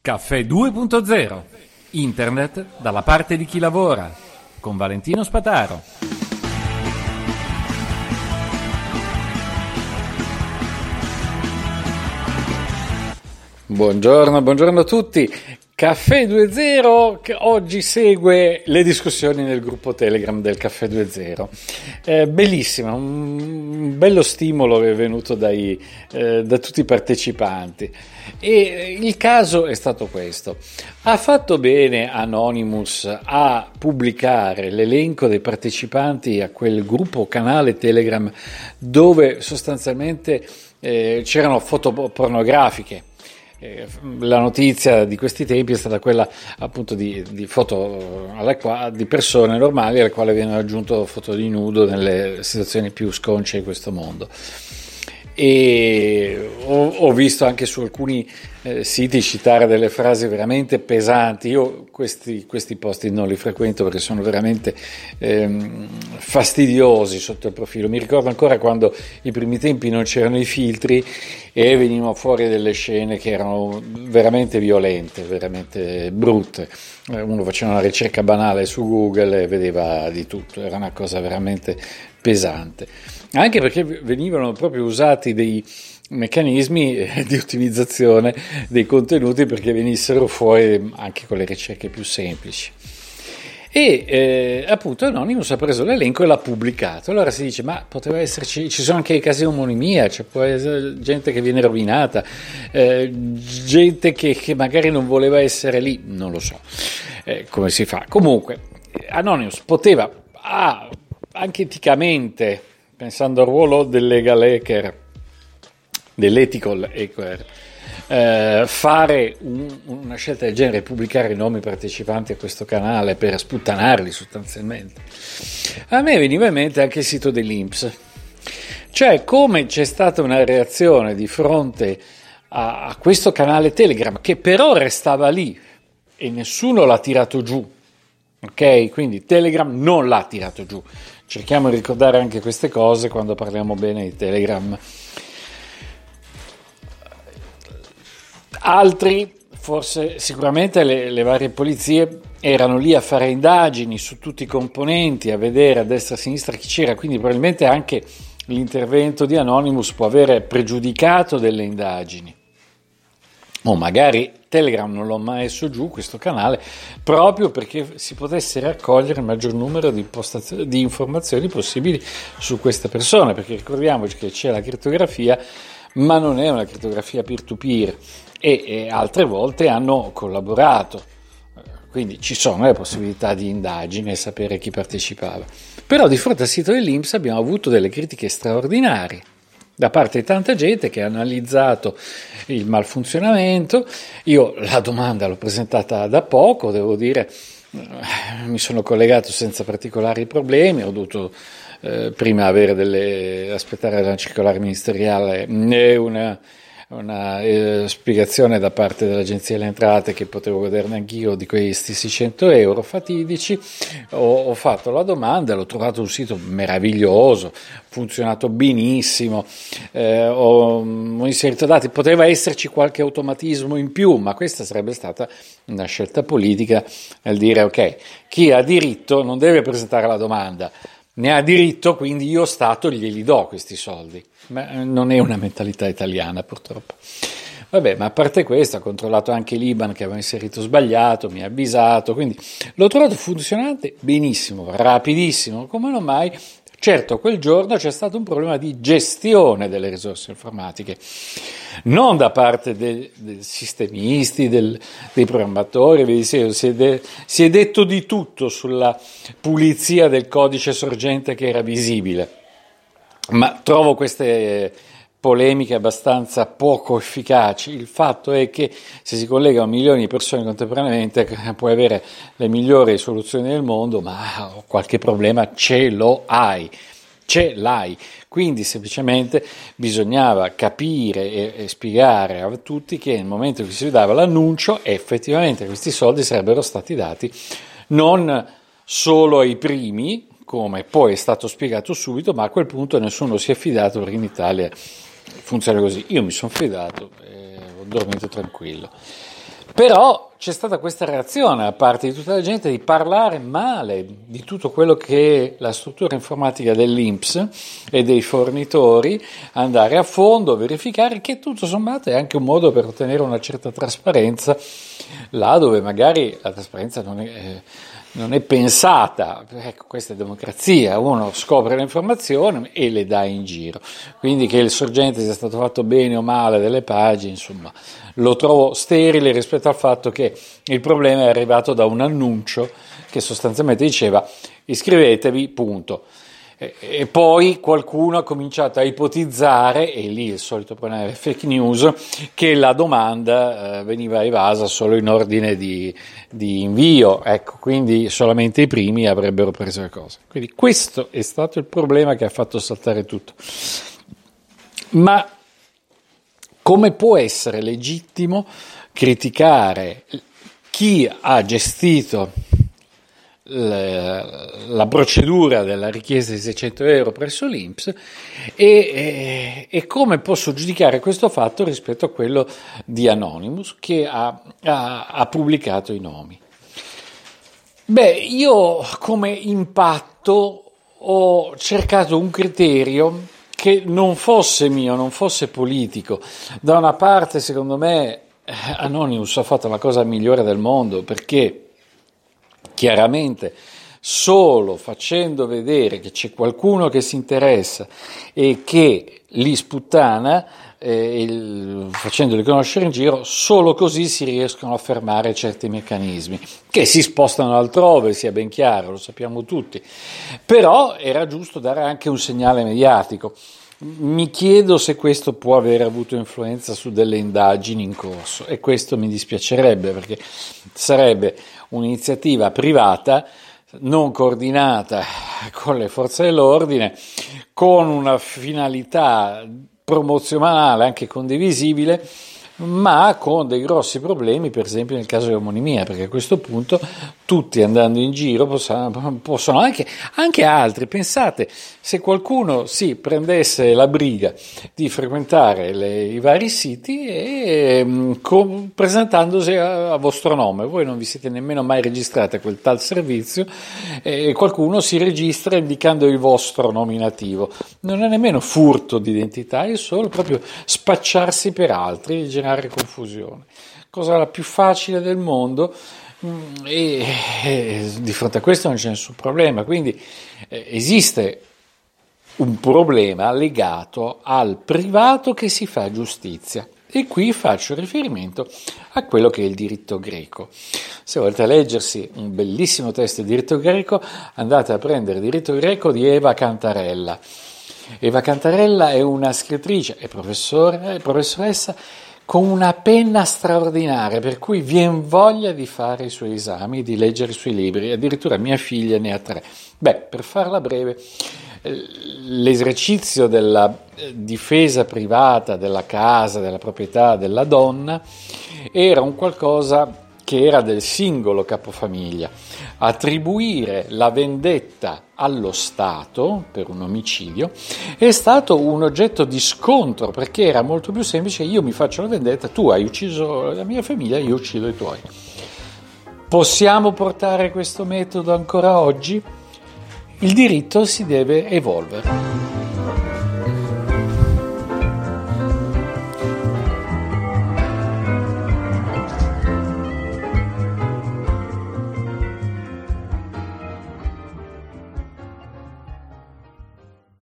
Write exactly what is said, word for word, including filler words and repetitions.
Caffè due punto zero. Internet dalla parte di chi lavora. Con Valentino Spataro. Buongiorno, buongiorno a tutti. Caffè due punto zero che oggi segue le discussioni nel gruppo Telegram del Caffè due punto zero. Eh, bellissimo, un bello stimolo che è venuto dai, eh, da tutti i partecipanti. E il caso è stato questo: ha fatto bene Anonymous a pubblicare l'elenco dei partecipanti a quel gruppo canale Telegram dove sostanzialmente eh, c'erano foto pornografiche. La notizia di questi tempi è stata quella appunto di, di foto alla qua, di persone normali alle quali viene aggiunto foto di nudo nelle situazioni più sconce di questo mondo. E ho, ho visto anche su alcuni eh, siti citare delle frasi veramente pesanti. Io questi, questi posti non li frequento perché sono veramente ehm, fastidiosi sotto il profilo. Mi ricordo ancora quando i primi tempi non c'erano i filtri e venivano fuori delle scene che erano veramente violente, veramente brutte. Uno faceva una ricerca banale su Google e vedeva di tutto, era una cosa veramente pesante, anche perché venivano proprio usati dei meccanismi di ottimizzazione dei contenuti perché venissero fuori anche con le ricerche più semplici. E eh, appunto Anonymous ha preso l'elenco e l'ha pubblicato. Allora si dice: ma poteva esserci, ci sono anche i casi di omonimia, c'è può essere gente che viene rovinata, eh, gente che, che magari non voleva essere lì, non lo so eh, come si fa. Comunque Anonymous poteva ah, anche eticamente, pensando al ruolo del legal hacker, dell'ethical hacker, Eh, fare un, una scelta del genere, pubblicare i nomi partecipanti a questo canale per sputtanarli sostanzialmente. A me veniva in mente anche il sito dell'I N P S, cioè come c'è stata una reazione di fronte a, a questo canale Telegram che però restava lì e nessuno l'ha tirato giù, ok? Quindi Telegram non l'ha tirato giù. Cerchiamo di ricordare anche queste cose quando parliamo bene di Telegram. Altri, forse sicuramente le, le varie polizie erano lì a fare indagini su tutti i componenti, a vedere a destra e a sinistra chi c'era, quindi probabilmente anche l'intervento di Anonymous può avere pregiudicato delle indagini. O magari Telegram non l'ho mai messo giù questo canale proprio perché si potesse raccogliere il maggior numero di, postaz- di informazioni possibili su queste persone, perché ricordiamoci che c'è la crittografia, ma non è una crittografia peer-to-peer. E, e altre volte hanno collaborato, quindi ci sono le possibilità di indagine e sapere chi partecipava. Però di fronte al sito dell'I N P S abbiamo avuto delle critiche straordinarie da parte di tanta gente che ha analizzato il malfunzionamento. Io la domanda l'ho presentata da poco, devo dire, mi sono collegato senza particolari problemi, ho dovuto eh, prima avere delle, aspettare la circolare ministeriale e una una eh, spiegazione da parte dell'Agenzia delle Entrate che potevo goderne anch'io di questi seicento euro fatidici. Ho, ho fatto la domanda, l'ho trovato un sito meraviglioso, funzionato benissimo, eh, ho, ho inserito dati, poteva esserci qualche automatismo in più, ma questa sarebbe stata una scelta politica nel dire: ok, chi ha diritto non deve presentare la domanda, ne ha diritto, quindi io Stato glieli do questi soldi. Ma non è una mentalità italiana, purtroppo. Vabbè, ma a parte questo, ho controllato anche l'I B A N che aveva inserito sbagliato, mi ha avvisato, quindi l'ho trovato funzionante benissimo, rapidissimo, come non mai. Certo, quel giorno c'è stato un problema di gestione delle risorse informatiche, non da parte dei, dei sistemisti, del, dei programmatori, vi dicevo, si, è de, si è detto di tutto sulla pulizia del codice sorgente che era visibile, ma trovo queste polemiche abbastanza poco efficaci. Il fatto è che se si collegano milioni di persone contemporaneamente puoi avere le migliori soluzioni del mondo, ma qualche problema ce lo hai, ce l'hai. Quindi semplicemente bisognava capire e, e spiegare a tutti che nel momento in cui si dava l'annuncio effettivamente questi soldi sarebbero stati dati non solo ai primi, come poi è stato spiegato subito, ma a quel punto nessuno si è fidato perché in Italia funziona così. Io mi sono fidato e ho dormito tranquillo. Però c'è stata questa reazione da parte di tutta la gente di parlare male di tutto quello che è la struttura informatica dell'I N P S e dei fornitori, andare a fondo, verificare che tutto sommato è anche un modo per ottenere una certa trasparenza là dove magari la trasparenza non è, eh, non è pensata. Ecco, questa è democrazia, uno scopre le informazioni e le dà in giro, quindi che il sorgente sia stato fatto bene o male delle pagine, insomma, lo trovo sterile rispetto al fatto che il problema è arrivato da un annuncio che sostanzialmente diceva iscrivetevi, punto. E, e poi qualcuno ha cominciato a ipotizzare, e lì il solito problema è fake news, che la domanda eh, veniva evasa solo in ordine di, di invio, ecco, quindi solamente i primi avrebbero preso le cose. Quindi questo è stato il problema che ha fatto saltare tutto. Ma come può essere legittimo criticare chi ha gestito la, la procedura della richiesta di seicento euro presso l'I N P S e, e, e come posso giudicare questo fatto rispetto a quello di Anonymous che ha, ha, ha pubblicato i nomi? Beh, io come impatto ho cercato un criterio che non fosse mio, non fosse politico. Da una parte, secondo me, Anonymous ha fatto la cosa migliore del mondo, perché chiaramente solo facendo vedere che c'è qualcuno che si interessa e che li sputtana, eh, il, facendoli conoscere in giro, solo così si riescono a fermare certi meccanismi che si spostano altrove, sia ben chiaro, lo sappiamo tutti, però era giusto dare anche un segnale mediatico. Mi chiedo se questo può aver avuto influenza su delle indagini in corso, e questo mi dispiacerebbe, perché sarebbe un'iniziativa privata non coordinata con le forze dell'ordine, con una finalità promozionale anche condivisibile, ma con dei grossi problemi, per esempio nel caso dell'omonimia, perché a questo punto tutti andando in giro possono, possono anche, anche altri, pensate, se qualcuno si prendesse la briga di frequentare le, i vari siti e con, presentandosi a, a vostro nome, voi non vi siete nemmeno mai registrati a quel tal servizio e qualcuno si registra indicando il vostro nominativo, non è nemmeno furto di identità, è solo proprio spacciarsi per altri, generare confusione, cosa la più facile del mondo, e, e di fronte a questo non c'è nessun problema. Quindi eh, esiste un problema legato al privato che si fa giustizia, e qui faccio riferimento a quello che è il diritto greco. Se volete leggersi un bellissimo testo di diritto greco, andate a prendere il diritto greco di Eva Cantarella. Eva Cantarella è una scrittrice e professore, professoressa con una penna straordinaria, per cui viene voglia di fare i suoi esami, di leggere i suoi libri, addirittura mia figlia ne ha tre. Beh, per farla breve, l'esercizio della difesa privata della casa, della proprietà della donna, era un qualcosa che era del singolo capofamiglia. Attribuire la vendetta allo Stato per un omicidio è stato un oggetto di scontro, perché era molto più semplice: io mi faccio la vendetta, tu hai ucciso la mia famiglia, io uccido i tuoi. Possiamo portare questo metodo ancora oggi? Il diritto si deve evolvere.